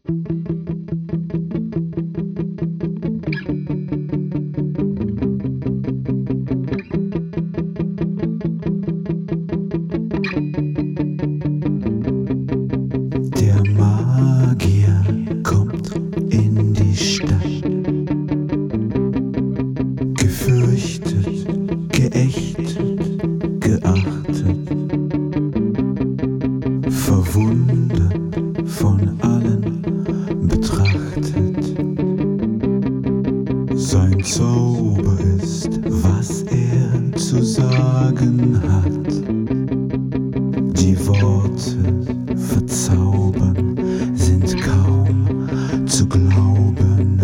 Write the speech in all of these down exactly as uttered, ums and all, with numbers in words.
Der Magier kommt in die Stadt, gefürchtet, geächtet, geachtet, verwundert von allen betrachtet. Sein Zauber ist, was er zu sagen hat. Die Worte verzaubern, sind kaum zu glauben.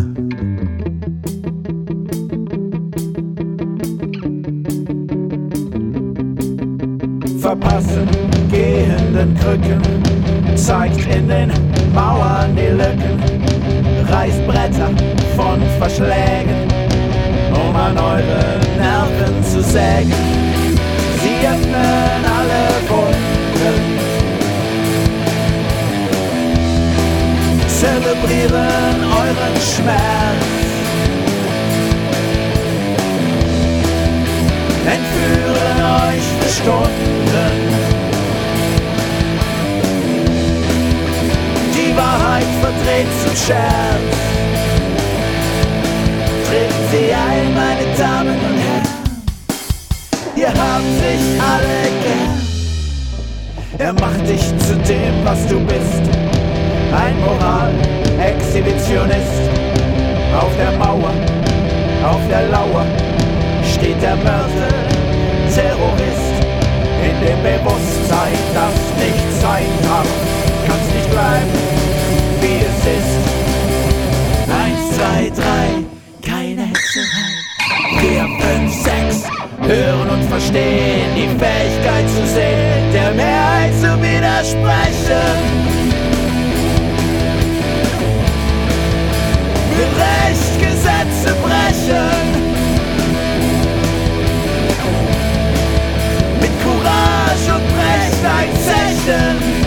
Verpassen gehenden Krücken, zeigt in den Mauern die Lücken, reißt Bretter von Verschlägen, um an eure Nerven zu sägen. Sie öffnen alle Wunden, zelebrieren euren Schmerz, entführen euch für Stunden. Die Wahrheit verdreht zum Scherz. Treten Sie ein, meine Damen und Herren, ihr habt sich alle gern. Er macht dich zu dem, was du bist, ein Moral-Exhibitionist. Auf der Mauer, auf der Lauer steht der Mörder, Terrorist, in dem Bewusstsein, das nicht sein darf, kann's nicht bleiben, wie es ist. Eins, zwei, drei, keine Hexerei. Vier, fünf, sechs, hören und verstehen, die Fähigkeit zu sehen, der Mehrheit zu widersprechen. Mit Recht Gesetze brechen, mit Courage und Recht ein Zeichen.